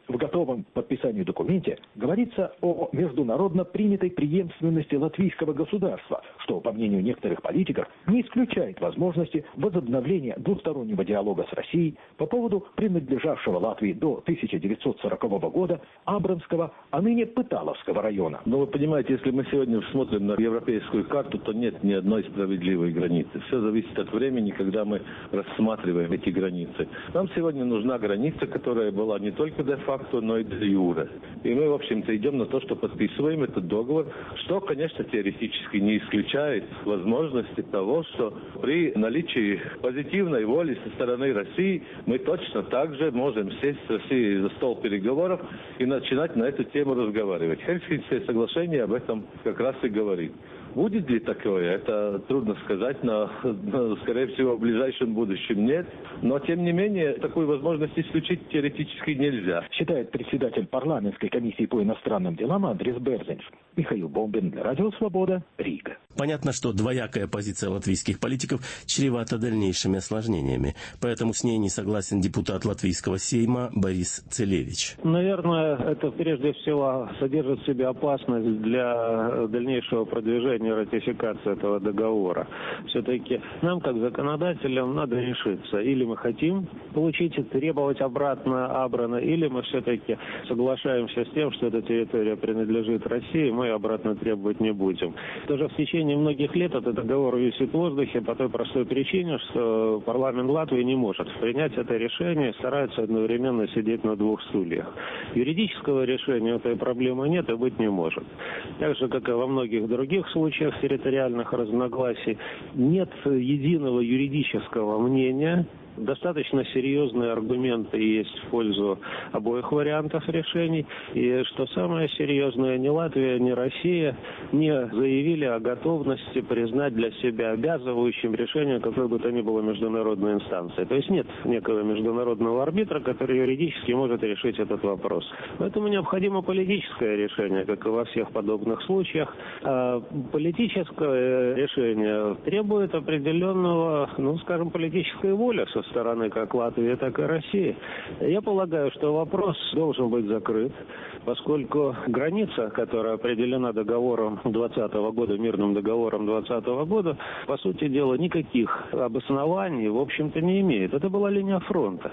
В готовом к подписанию документе говорится о международно принятой преемственности латвийского государства, что, по мнению некоторых политиков, не исключает возможности возобновления двустороннего диалога с Россией по поводу принадлежавшего Латвии до тысяча девятьсот сорокового года Абрамского, а ныне Пыталовского района. Но вы понимаете, если мы сегодня смотрим на европейскую карту, то нет ни одной справедливой границы. Все зависит от времени, когда мы рассматриваем эти границы. Нам сегодня нужна граница, которая была не только де-факто, но и де-юре. И мы, в общем-то, идем на то, что подписываем этот договор, что, конечно, теоретически не исключает возможности того, что при наличии позитивной воли со стороны России мы точно так же можем сесть с Россией за стол переговоров и начинать на эту тему разговаривать. Хельсинкское соглашение об этом как раз и говорит. Будет ли такое? Это трудно сказать, но, но, скорее всего, в ближайшем будущем нет. Но, тем не менее, такую возможность исключить теоретически нельзя. Считает председатель парламентской комиссии по иностранным делам Андрис Берзинш. Михаил Бомбин для Радио Свобода, Рига. Понятно, что двоякая позиция латвийских политиков чревата дальнейшими осложнениями. Поэтому с ней не согласен депутат Латвийского Сейма Борис Целевич. Наверное, это прежде всего содержит в себе опасность для дальнейшего продвижения ратификации этого договора. Все-таки нам, как законодателям, надо решиться. Или мы хотим получить и требовать обратно Абрана, или мы все-таки соглашаемся с тем, что эта территория принадлежит России, мы обратно требовать не будем. Тоже в течение многих лет этот договор висит в воздухе по той простой причине, что парламент Латвии не может принять это решение, старается одновременно сидеть на двух стульях. Юридического решения этой проблемы нет и быть не может. Так же, как и во многих других случаях, территориальных разногласий, нет единого юридического мнения. Достаточно серьезные аргументы есть в пользу обоих вариантов решений. И что самое серьезное, ни Латвия, ни Россия не заявили о готовности признать для себя обязывающим решение какой бы то ни было международной инстанции. То есть нет некого международного арбитра, который юридически может решить этот вопрос. Поэтому необходимо политическое решение, как и во всех подобных случаях. А политическое решение требует определенного, ну, скажем, политической воли со стороны как Латвии, так и России. Я полагаю, что вопрос должен быть закрыт, поскольку граница, которая определена договором двадцатого года, мирным договором двадцатого года, по сути дела, никаких обоснований, в общем-то, не имеет. Это была линия фронта.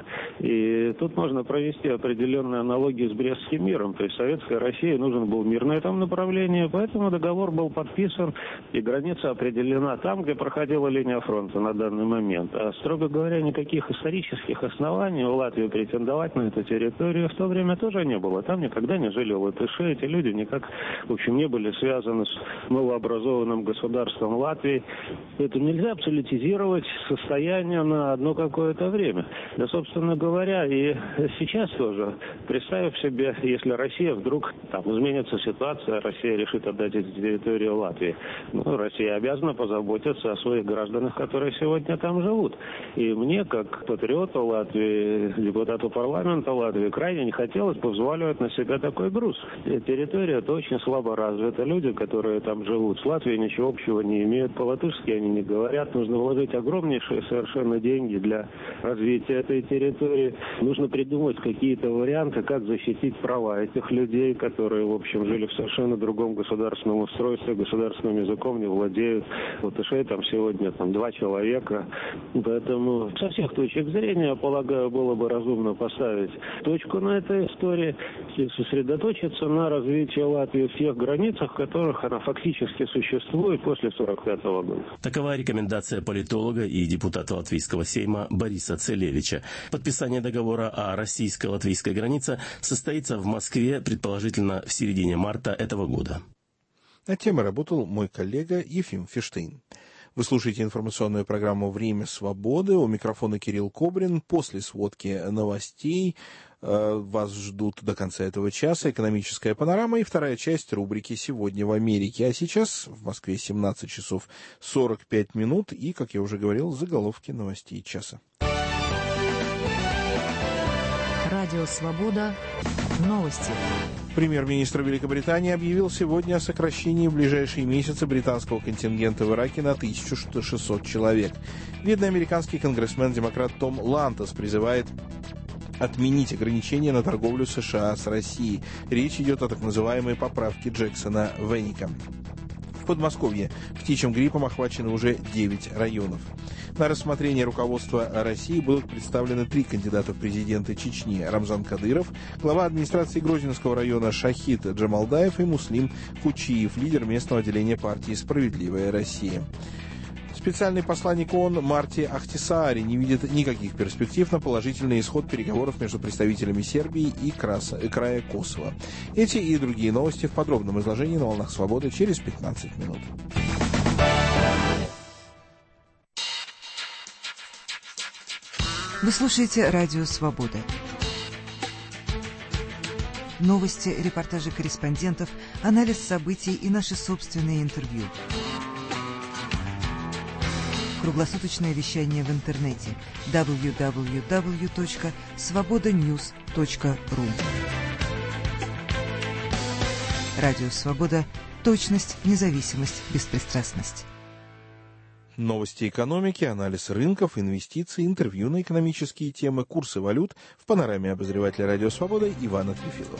И тут можно провести определенные аналогии с Брестским миром. То есть Советской России нужен был мир на этом направлении, поэтому договор был подписан, и граница определена там, где проходила линия фронта на данный момент. А, строго говоря, никаких исторических оснований у Латвии претендовать на эту территорию в то время тоже не было. Там никогда не жили латыши, эти люди никак, в общем, не были связаны с новообразованным государством Латвии. Это нельзя абсолютизировать состояние на одно какое-то время. Да, собственно говоря, и сейчас тоже, представив себе, если Россия вдруг, там, изменится ситуация, Россия решит отдать эти территории Латвии, ну, Россия обязана позаботиться о своих гражданах, которые сегодня там живут. И мне, как патриоту Латвии, депутату парламента Латвии, крайне не хотелось бы взваливать на себя такой груз. Территория это очень слабо развита. Люди, которые там живут, с Латвией ничего общего не имеют. По-латышски они не говорят. Нужно вложить огромнейшие совершенно деньги для развития этой территории. Нужно придумать какие-то варианты, как защитить права этих людей, которые, в общем, жили в совершенно другом государственном устройстве, государственным языком не владеют. Латышей там сегодня там два человека. Поэтому со всех точек зрения, я полагаю, было бы разумно поставить точку на этой истории и сосредоточиться на развитии Латвии в тех границах, в которых она фактически существует после сорок пятого года. Такова рекомендация политолога и депутата Латвийского Сейма Бориса Целевича. Подписание договора о российско-латвийской границе состоится в Москве, предположительно, в середине марта этого года. Над темой работал мой коллега Ефим Фиштейн. Вы слушаете информационную программу «Время свободы». У микрофона Кирилл Кобрин. После сводки новостей э, вас ждут до конца этого часа экономическая панорама и вторая часть рубрики «Сегодня в Америке». А сейчас в Москве семнадцать часов сорок пять минут и, как я уже говорил, заголовки новостей часа. Радио «Свобода». Новости. Премьер-министр Великобритании объявил сегодня о сокращении в ближайшие месяцы британского контингента в Ираке на тысячу шестьсот человек. Видный американский конгрессмен-демократ Том Лантас призывает отменить ограничения на торговлю США с Россией. Речь идет о так называемой поправке Джексона-Веника. В Подмосковье птичьим гриппом охвачены уже девять районов. На рассмотрение руководства России будут представлены три кандидата в президенты Чечни: Рамзан Кадыров, глава администрации Грозненского района Шахид Джамалдаев и Муслим Кучиев, лидер местного отделения партии «Справедливая Россия». Специальный посланник ООН Марти Ахтисаари не видит никаких перспектив на положительный исход переговоров между представителями Сербии и Краса, края Косово. Эти и другие новости в подробном изложении на «Волнах Свободы» через пятнадцать минут. Вы слушаете «Радио Свобода». Новости, репортажи корреспондентов, анализ событий и наши собственные интервью. Круглосуточное вещание в интернете дабл ю дабл ю дабл ю точка свобода ньюс точка ру. Радио Свобода. Точность, независимость, беспристрастность. Новости экономики, анализ рынков, инвестиций, интервью на экономические темы, курсы валют в панораме обозревателя «Радио Свобода» Ивана Трефилова.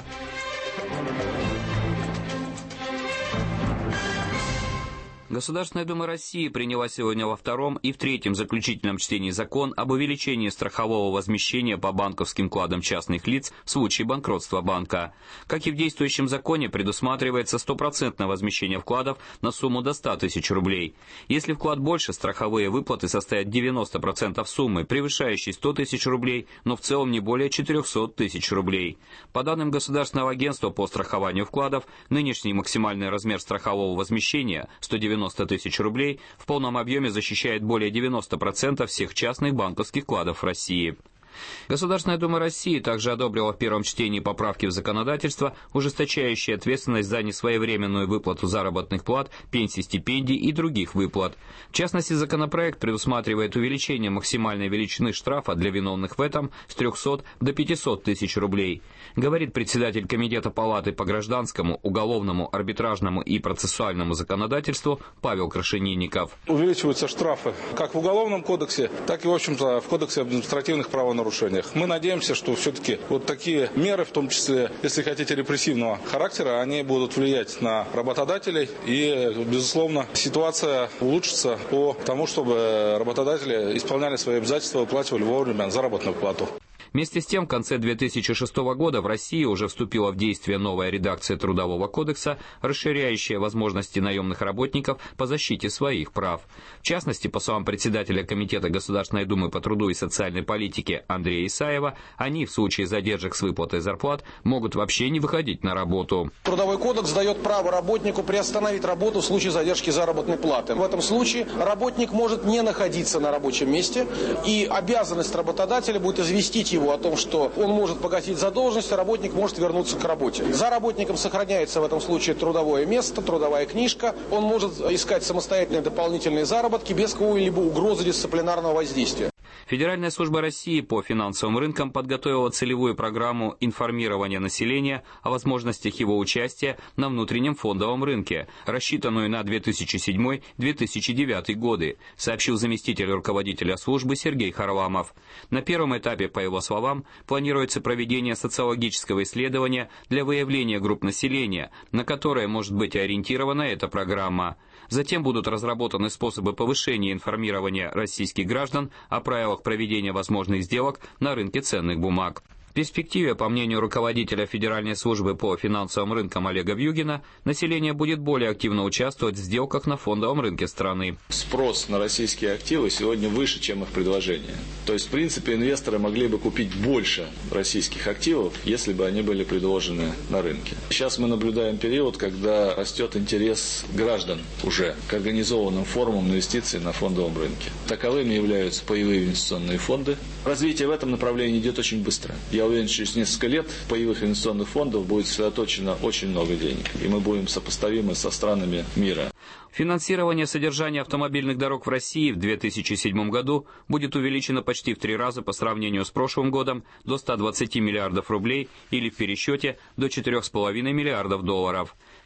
Государственная Дума России приняла сегодня во втором и в третьем заключительном чтении закон об увеличении страхового возмещения по банковским вкладам частных лиц в случае банкротства банка. Как и в действующем законе, предусматривается стопроцентное возмещение вкладов на сумму до ста тысяч рублей. Если вклад больше, страховые выплаты составят девяносто процентов суммы, превышающей сто тысяч рублей, но в целом не более четырехсот тысяч рублей. По данным Государственного агентства по страхованию вкладов, нынешний максимальный размер страхового возмещения – сто девяносто тысяч рублей в полном объеме защищает более девяноста процентов всех частных банковских вкладов в России. Государственная Дума России также одобрила в первом чтении поправки в законодательство, ужесточающие ответственность за несвоевременную выплату заработных плат, пенсий, стипендий и других выплат. В частности, законопроект предусматривает увеличение максимальной величины штрафа для виновных в этом с трехсот до пятисот тысяч рублей. Говорит председатель Комитета Палаты по гражданскому, уголовному, арбитражному и процессуальному законодательству Павел Крашенинников. Увеличиваются штрафы как в Уголовном кодексе, так и, в общем-то, в Кодексе административных правонарушений. Мы надеемся, что все-таки вот такие меры, в том числе, если хотите, репрессивного характера, они будут влиять на работодателей. И, безусловно, ситуация улучшится по тому, чтобы работодатели исполняли свои обязательства, выплачивали вовремя заработную плату. Вместе с тем, в конце две тысячи шестого года в России уже вступила в действие новая редакция Трудового кодекса, расширяющая возможности наемных работников по защите своих прав. В частности, по словам председателя Комитета Государственной Думы по труду и социальной политике Андрея Исаева, они в случае задержек с выплатой зарплат могут вообще не выходить на работу. Трудовой кодекс дает право работнику приостановить работу в случае задержки заработной платы. В этом случае работник может не находиться на рабочем месте, и обязанность работодателя будет известить его о том, что он может погасить задолженность, а работник может вернуться к работе. За работником сохраняется в этом случае трудовое место, трудовая книжка. Он может искать самостоятельные дополнительные заработки без какой-либо угрозы дисциплинарного воздействия. Федеральная служба России по финансовым рынкам подготовила целевую программу информирования населения о возможностях его участия на внутреннем фондовом рынке, рассчитанную на две тысячи седьмой — две тысячи девятый годы, сообщил заместитель руководителя службы Сергей Харламов. На первом этапе, по его словам, планируется проведение социологического исследования для выявления групп населения, на которое может быть ориентирована эта программа. Затем будут разработаны способы повышения информирования российских граждан о правилах проведения возможных сделок на рынке ценных бумаг. В перспективе, по мнению руководителя Федеральной службы по финансовым рынкам Олега Вьюгина, население будет более активно участвовать в сделках на фондовом рынке страны. Спрос на российские активы сегодня выше, чем их предложение. То есть, в принципе, инвесторы могли бы купить больше российских активов, если бы они были предложены на рынке. Сейчас мы наблюдаем период, когда растет интерес граждан уже к организованным формам инвестиций на фондовом рынке. Таковыми являются паевые инвестиционные фонды. Развитие в этом направлении идет очень быстро. Я уверен, что через несколько лет в паевых инвестиционных фондов будет сосредоточено очень много денег, и мы будем сопоставимы со странами мира. Финансирование содержания автомобильных дорог в России в две тысячи седьмом году будет увеличено почти в три раза по сравнению с прошлым годом до ста двадцати миллиардов рублей или в пересчете до четырёх с половиной миллиардов долларов.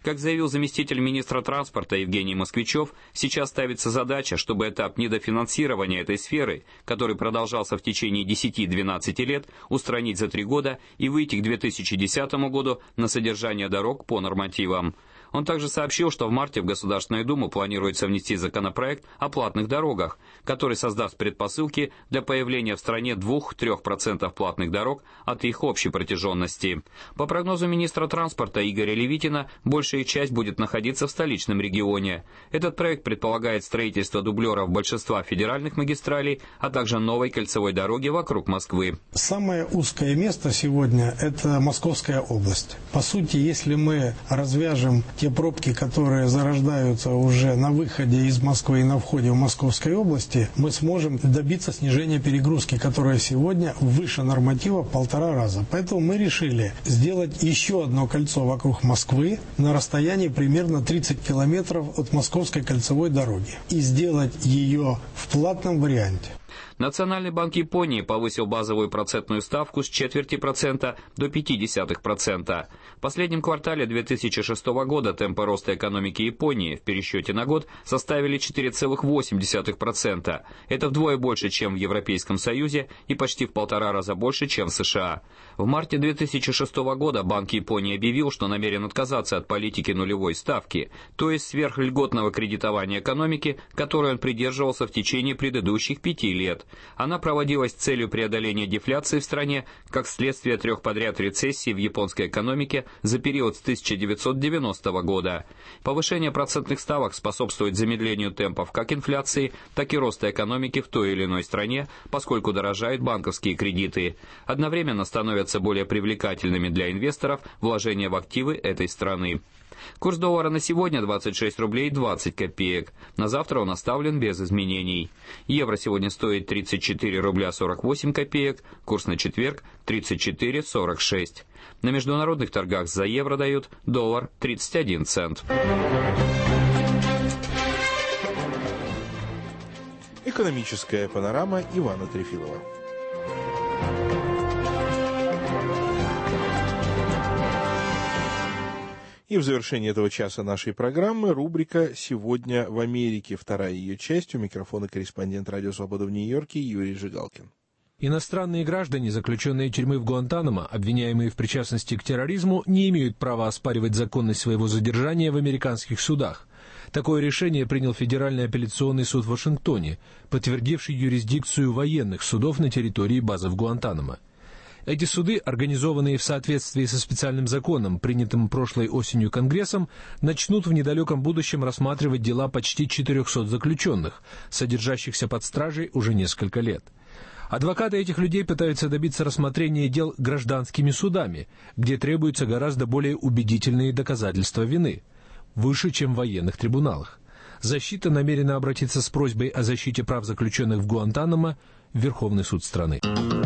Как заявил заместитель министра транспорта Евгений Москвичев, сейчас ставится задача, чтобы этап недофинансирования этой сферы, который продолжался в течение десяти-двенадцати лет, устранить за три года и выйти к две тысячи десятому году на содержание дорог по нормативам. Он также сообщил, что в марте в Государственную Думу планируется внести законопроект о платных дорогах, который создаст предпосылки для появления в стране двух-трёх процентов платных дорог от их общей протяженности. По прогнозу министра транспорта Игоря Левитина, большая часть будет находиться в столичном регионе. Этот проект предполагает строительство дублеров большинства федеральных магистралей, а также новой кольцевой дороги вокруг Москвы. Самое узкое место сегодня – это Московская область. По сути, если мы развяжем те пробки, которые зарождаются уже на выходе из Москвы и на входе в Московской области, мы сможем добиться снижения перегрузки, которая сегодня выше норматива в полтора раза. Поэтому мы решили сделать еще одно кольцо вокруг Москвы на расстоянии примерно тридцать километров от Московской кольцевой дороги и сделать ее в платном варианте. Национальный банк Японии повысил базовую процентную ставку с четверти процента до пяти десятых процента. В последнем квартале две тысячи шестого года темпы роста экономики Японии в пересчете на год составили четыре целых восемь десятых процента. Это вдвое больше, чем в Европейском Союзе, и почти в полтора раза больше, чем в США. В марте две тысячи шестого года Банк Японии объявил, что намерен отказаться от политики нулевой ставки, то есть сверхльготного кредитования экономики, которой он придерживался в течение предыдущих пяти лет. Она проводилась с целью преодоления дефляции в стране, как следствие трех подряд рецессий в японской экономике за период с тысяча девятьсот девяностого года. Повышение процентных ставок способствует замедлению темпов как инфляции, так и роста экономики в той или иной стране, поскольку дорожают банковские кредиты. Одновременно становятся более привлекательными для инвесторов вложения в активы этой страны. Курс доллара на сегодня двадцать шесть рублей двадцать копеек. На завтра он оставлен без изменений. Евро сегодня стоит тридцать четыре рубля сорок восемь копеек, курс на четверг тридцать четыре сорок шесть. На международных торгах за евро дают доллар тридцать один цент. Экономическая панорама Ивана Трефилова. И в завершении этого часа нашей программы рубрика «Сегодня в Америке». Вторая ее часть. У микрофона корреспондент «Радио Свобода» в Нью-Йорке Юрий Жигалкин. Иностранные граждане, заключенные тюрьмы в Гуантанамо, обвиняемые в причастности к терроризму, не имеют права оспаривать законность своего задержания в американских судах. Такое решение принял Федеральный апелляционный суд в Вашингтоне, подтвердивший юрисдикцию военных судов на территории базы в Гуантанамо. Эти суды, организованные в соответствии со специальным законом, принятым прошлой осенью Конгрессом, начнут в недалеком будущем рассматривать дела почти четырехсот заключенных, содержащихся под стражей уже несколько лет. Адвокаты этих людей пытаются добиться рассмотрения дел гражданскими судами, где требуются гораздо более убедительные доказательства вины, выше, чем в военных трибуналах. Защита намерена обратиться с просьбой о защите прав заключенных в Гуантанамо в Верховный суд страны.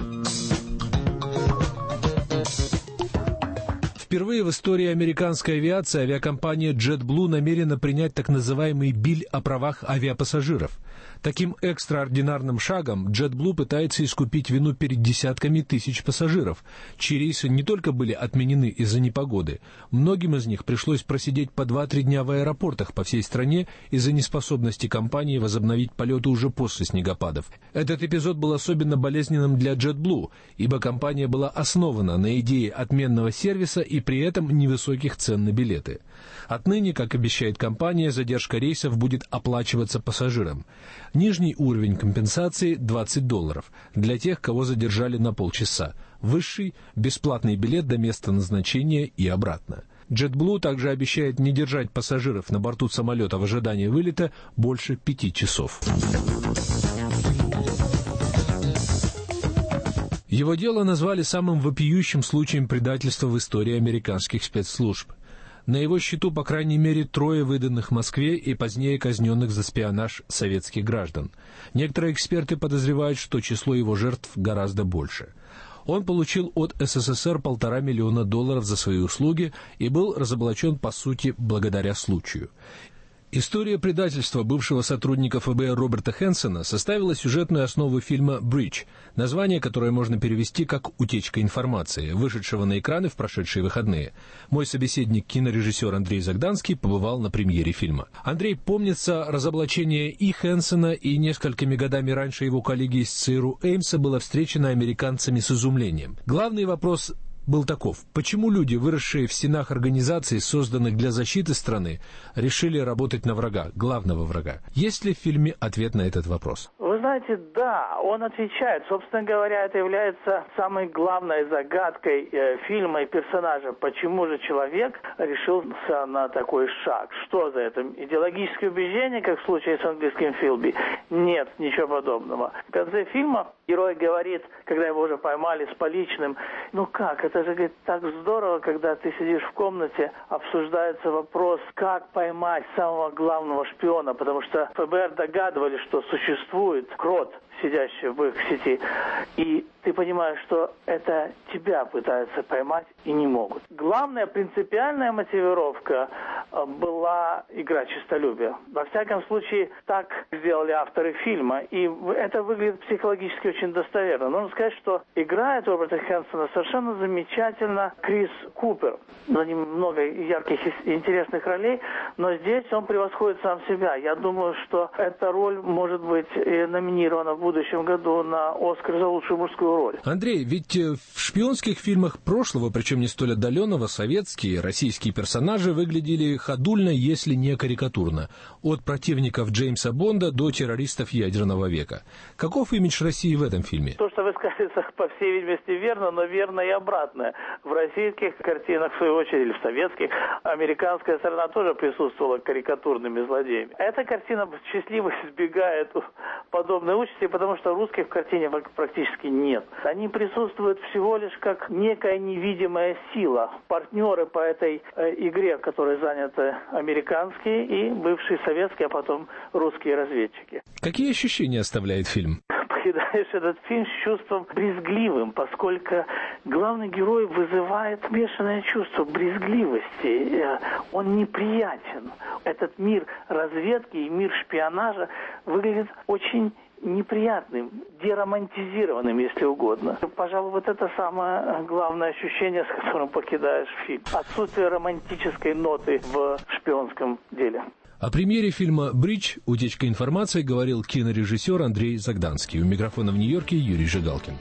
Впервые в истории американской авиации авиакомпания JetBlue намерена принять так называемый биль о правах авиапассажиров. Таким экстраординарным шагом JetBlue пытается искупить вину перед десятками тысяч пассажиров, чьи рейсы не только были отменены из-за непогоды, многим из них пришлось просидеть по два-три дня в аэропортах по всей стране из-за неспособности компании возобновить полеты уже после снегопадов. Этот эпизод был особенно болезненным для JetBlue, ибо компания была основана на идее отменного сервиса и при этом невысоких цен на билеты. Отныне, как обещает компания, задержка рейсов будет оплачиваться пассажирам. Нижний уровень компенсации – двадцать долларов для тех, кого задержали на полчаса. Высший – бесплатный билет до места назначения и обратно. JetBlue также обещает не держать пассажиров на борту самолета в ожидании вылета больше пяти часов. Его дело назвали самым вопиющим случаем предательства в истории американских спецслужб. На его счету, по крайней мере, трое выданных Москве и позднее казненных за шпионаж советских граждан. Некоторые эксперты подозревают, что число его жертв гораздо больше. Он получил от СССР полтора миллиона долларов за свои услуги и был разоблачен, по сути, благодаря случаю. История предательства бывшего сотрудника эф бэ эр Роберта Хенсона составила сюжетную основу фильма «Бридж», название которое можно перевести как «Утечка информации», вышедшего на экраны в прошедшие выходные. Мой собеседник, кинорежиссер Андрей Загданский, побывал на премьере фильма. Андрей, помнится, разоблачение и Хенсона, и несколькими годами раньше его коллеги из цэ эр у Эймса было встречено американцами с изумлением. Главный вопрос был таков: почему люди, выросшие в стенах организаций, созданных для защиты страны, решили работать на врага, главного врага? Есть ли в фильме ответ на этот вопрос? Вы знаете, да, он отвечает. Собственно говоря, это является самой главной загадкой э, фильма и персонажа. Почему же человек решился на такой шаг? Что за это? Идеологическое убеждение, как в случае с английским Филби? Нет, ничего подобного. В конце фильма герой говорит, когда его уже поймали с поличным: ну как, это же, говорит, так здорово, когда ты сидишь в комнате, обсуждается вопрос, как поймать самого главного шпиона, потому что эф бэ эр догадывались, что существует крот, сидящий в их сети, и ты понимаешь, что это тебя пытаются поймать и не могут. Главная принципиальная мотивировка была игра честолюбия. Во всяком случае, так сделали авторы фильма, и это выглядит психологически очень достоверно. Нужно сказать, что играет Роберта Хенсона совершенно замечательно Крис Купер. За ним много ярких и интересных ролей, но здесь он превосходит сам себя. Я думаю, что эта роль может быть номинирована в будущем году на «Оскар» за лучшую мужскую роль. Андрей, ведь в шпионских фильмах прошлого, причем не столь отдаленного, советские, российские персонажи выглядели ходульно, если не карикатурно. От противников Джеймса Бонда до террористов ядерного века. Каков имидж России в этом фильме? То, что вы сказали, по всей видимости, верно, но верно и обратное. В российских картинах, в свою очередь, или в советских, американская сторона тоже присутствовала карикатурными злодеями. Эта картина счастливо избегает подобной участи, потому что русских в картине практически нет. Они присутствуют всего лишь как некая невидимая сила. Партнеры по этой э, игре, в которой заняты американские и бывшие советские, а потом русские разведчики. Какие ощущения оставляет фильм? Покидаешь этот фильм с чувством брезгливым, поскольку главный герой вызывает смешанное чувство брезгливости. Он неприятен. Этот мир разведки и мир шпионажа выглядит очень неприятным, деромантизированным, если угодно. Пожалуй, вот это самое главное ощущение, с которым покидаешь фильм. Отсутствие романтической ноты в шпионском деле. О премьере фильма «Бридж. Утечка информации» говорил кинорежиссер Андрей Загданский. У микрофона в Нью-Йорке Юрий Жигалкин.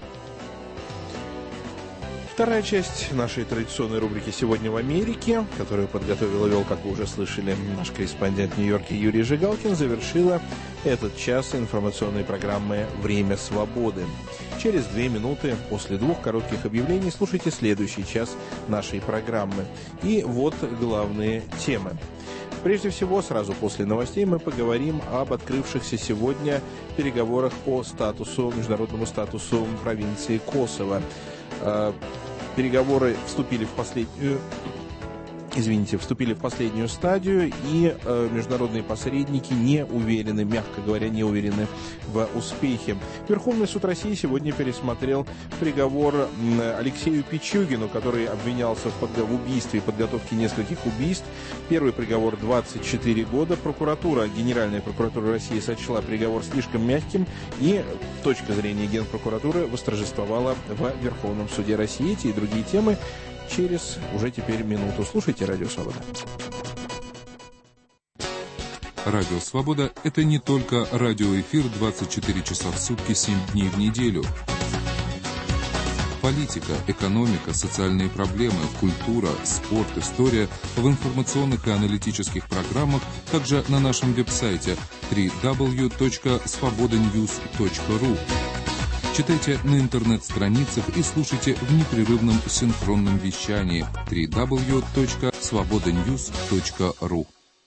Вторая часть нашей традиционной рубрики «Сегодня в Америке», которую подготовил и вел, как вы уже слышали, наш корреспондент в Нью-Йорке Юрий Жигалкин, завершила этот час информационной программы «Время свободы». Через две минуты после двух коротких объявлений слушайте следующий час нашей программы. И вот главные темы. Прежде всего, сразу после новостей мы поговорим об открывшихся сегодня переговорах по статусу, международному статусу провинции Косово. Переговоры вступили в последнюю, извините, вступили в последнюю стадию, и э, международные посредники не уверены, мягко говоря, не уверены в успехе. Верховный суд России сегодня пересмотрел приговор Алексею Пичугину, который обвинялся в, подго- в убийстве и подготовке нескольких убийств. Первый приговор двадцать четыре года. Прокуратура, Генеральная прокуратура России сочла приговор слишком мягким, и точка зрения Генпрокуратуры восторжествовала в Верховном суде России. Эти и другие темы через уже теперь минуту. Слушайте «Радио Свобода». Радио Свобода – это не только радиоэфир двадцать четыре часа в сутки, семь дней в неделю. Политика, экономика, социальные проблемы, культура, спорт, история в информационных и аналитических программах, также на нашем веб-сайте дабл ю дабл ю дабл ю точка свобода ньюс точка ру. Читайте на интернет-страницах и слушайте в непрерывном синхронном вещании дабл ю дабл ю дабл ю точка свобода ньюс точка ру.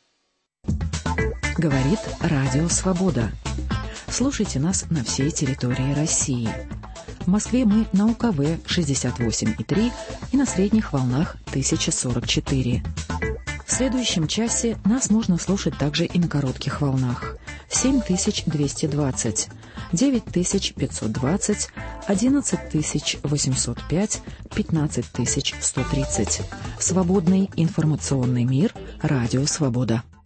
Говорит Радио Свобода. Слушайте нас на всей территории России. В Москве мы на У Ка Вэ шестьдесят восемь и три и на средних волнах тысяча сорок четыре. В следующем часе нас можно слушать также и на коротких волнах. семь тысяч двести двадцать, девять тысяч пятьсот двадцать, одиннадцать тысяч восемьсот пять, пятнадцать тысяч сто тридцать. Свободный информационный мир. Радио Свобода.